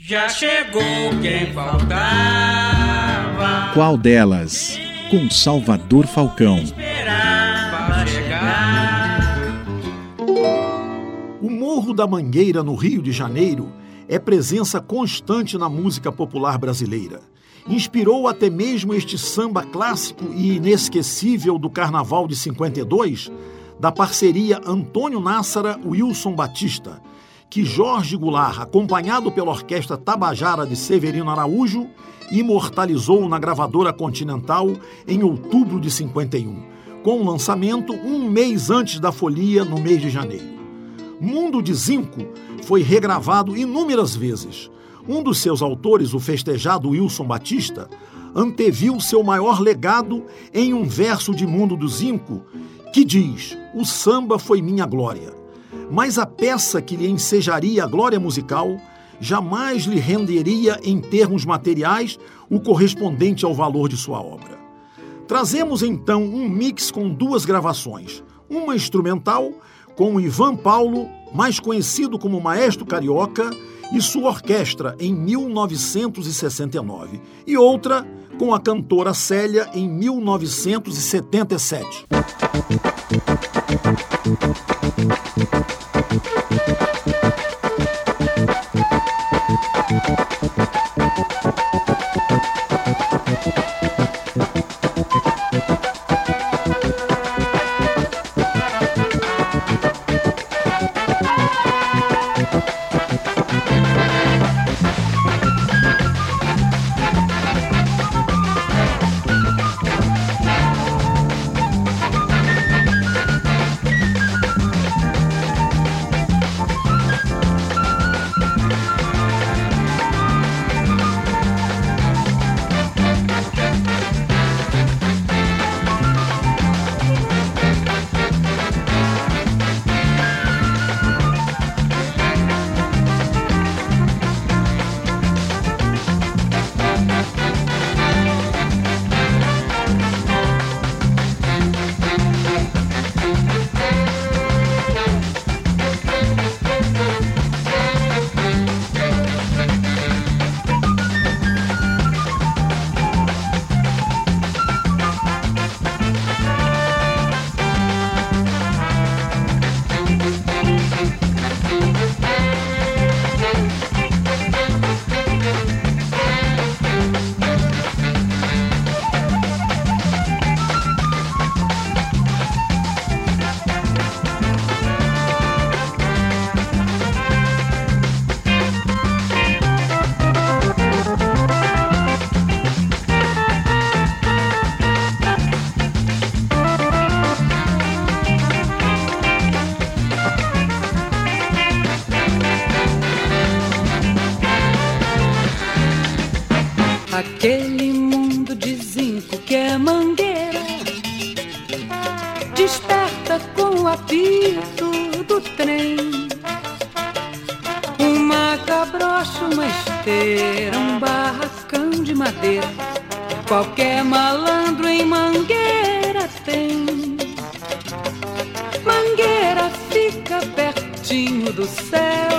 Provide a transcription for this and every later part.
Já chegou quem faltava. Qual delas? Com Salvador Falcão. Esperava chegar. O Morro da Mangueira, no Rio de Janeiro, é presença constante na música popular brasileira. Inspirou até mesmo este samba clássico e inesquecível do Carnaval de 52, da parceria Antônio Nássara-Wilson Batista, que Jorge Goulart, acompanhado pela Orquestra Tabajara de Severino Araújo, imortalizou na gravadora Continental em outubro de 51, com o lançamento um mês antes da folia, no mês de janeiro. Mundo de Zinco foi regravado inúmeras vezes. Um dos seus autores, o festejado Wilson Batista, anteviu seu maior legado em um verso de Mundo do Zinco que diz: "O samba foi minha glória". Mas a peça que lhe ensejaria a glória musical jamais lhe renderia em termos materiais o correspondente ao valor de sua obra. Trazemos então um mix com duas gravações, uma instrumental com Ivan Paulo, mais conhecido como Maestro Carioca, e sua orquestra em 1969, e outra com a cantora Célia em 1977. Aquele mundo de zinco que é mangueira desperta com o apito do trem. Uma cabrocha, uma esteira, um barracão de madeira, qualquer malandro em Mangueira tem. Mangueira fica pertinho do céu,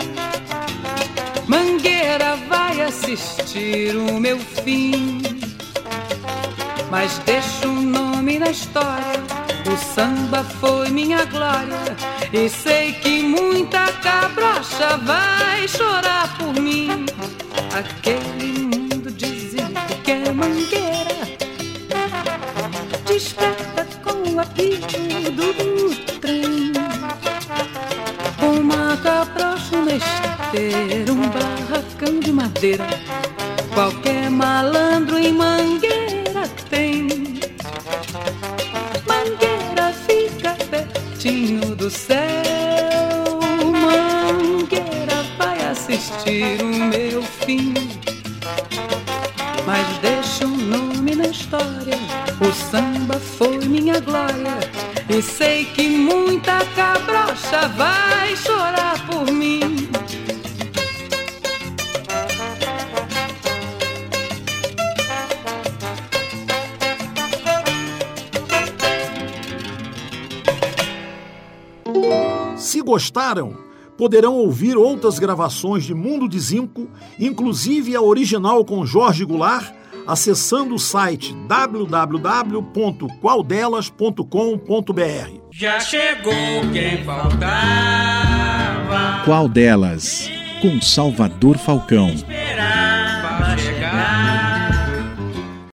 Mangueira vai assistir o meu fim. Mas deixa um nome na história, o samba foi minha glória, e sei que muita cabrocha vai chorar por mim. Aquele mundo de zinco que é Mangueira desperta com o apito do trem. Uma cabrocha, uma esteira, um barracão de madeira, qualquer malandro em Mangueira tem. Mangueira fica pertinho do céu, Mangueira vai assistir o meu fim. Mas deixa um nome na história, o samba foi minha glória, e sei que muita cabrocha vai chorar por mim. Se gostaram, poderão ouvir outras gravações de Mundo de Zinco, inclusive a original com Jorge Goulart, acessando o site www.qualdelas.com.br. Já chegou quem faltava. Qual delas? Com Salvador Falcão. Esperava chegar.